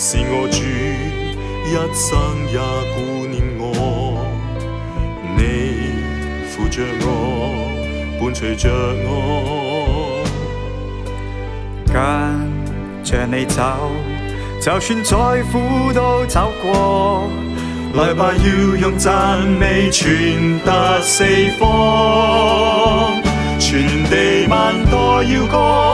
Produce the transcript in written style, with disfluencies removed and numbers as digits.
是我主一生也顧念我，你扶着我，伴隨着我， 跟着你走，就算再苦都走過。 來吧，要用讚美傳達四方，全地萬代要歌。